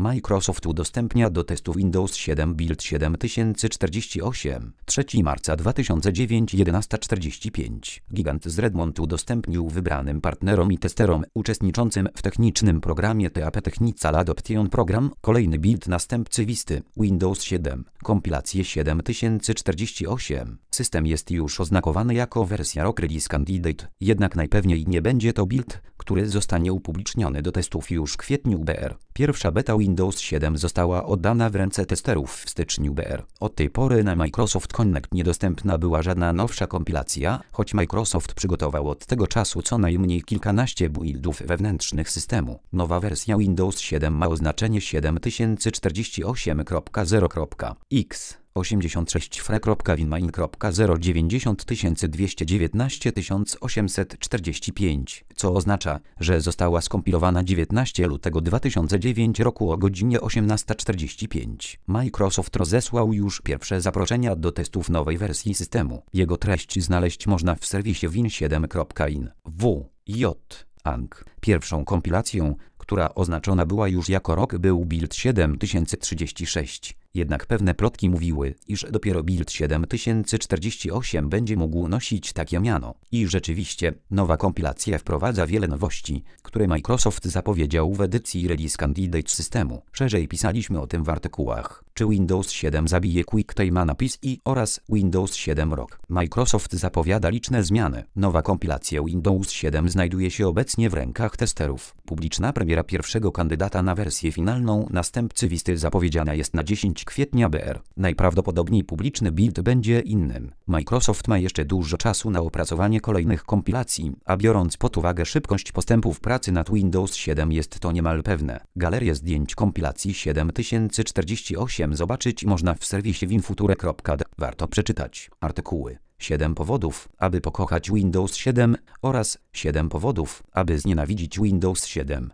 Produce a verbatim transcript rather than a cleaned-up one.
Microsoft udostępnia do testu Windows siedem Build siedem tysięcy czterdzieści osiem. trzeciego marca dwa tysiące dziewiątego jedenaście czterdzieści pięć. Gigant z Redmond udostępnił wybranym partnerom i testerom uczestniczącym w technicznym programie T A P Technical Adoption Program kolejny build następcy Visty Windows siedem. Kompilację siedem tysięcy czterdzieści osiem. System jest już oznakowany jako wersja Rock Release Candidate, jednak najpewniej nie będzie to build, który zostanie upubliczniony do testów już w kwietniu B R. Pierwsza beta Windows siedem została oddana w ręce testerów w styczniu B R. Od tej pory na Microsoft Connect niedostępna była żadna nowsza kompilacja, choć Microsoft przygotował od tego czasu co najmniej kilkanaście buildów wewnętrznych systemu. Nowa wersja Windows siedem ma oznaczenie siedem tysięcy czterdzieści osiem kropka zero kropka x. osiemdziesiąt sześć fre.winmain kropka zero dziewięćdziesiąt dwieście dziewiętnaście osiemset czterdzieści pięć, co oznacza, że została skompilowana dziewiętnastego lutego dwa tysiące dziewiątego roku o godzinie osiemnasta czterdzieści pięć. Microsoft rozesłał już pierwsze zaproszenia do testów nowej wersji systemu. Jego treść znaleźć można w serwisie win siedem kropka in. W. J. Ang. Pierwszą kompilacją, która oznaczona była już jako rok, był Build siedem tysięcy trzydzieści sześć. Jednak pewne plotki mówiły, iż dopiero Build siedem tysięcy czterdzieści osiem będzie mógł nosić takie miano. I rzeczywiście, nowa kompilacja wprowadza wiele nowości, które Microsoft zapowiedział w edycji Release Candidate systemu. Szerzej pisaliśmy o tym w artykułach. Czy Windows siedem zabije QuickTime na P C oraz Windows siedem Rock. Microsoft zapowiada liczne zmiany. Nowa kompilacja Windows siedem znajduje się obecnie w rękach testerów. Publiczna premiera pierwszego kandydata na wersję finalną następcy Visty zapowiedziana jest na dziesiątego kwietnia B R. Najprawdopodobniej publiczny build będzie innym. Microsoft ma jeszcze dużo czasu na opracowanie kolejnych kompilacji, a biorąc pod uwagę szybkość postępów pracy nad Windows siedem jest to niemal pewne. Galerię zdjęć kompilacji siedem tysięcy czterdzieści osiem zobaczyć można w serwisie winfuture kropka d. Warto przeczytać artykuły siedem powodów, aby pokochać Windows siedem oraz siedem powodów, aby znienawidzić Windows siedem.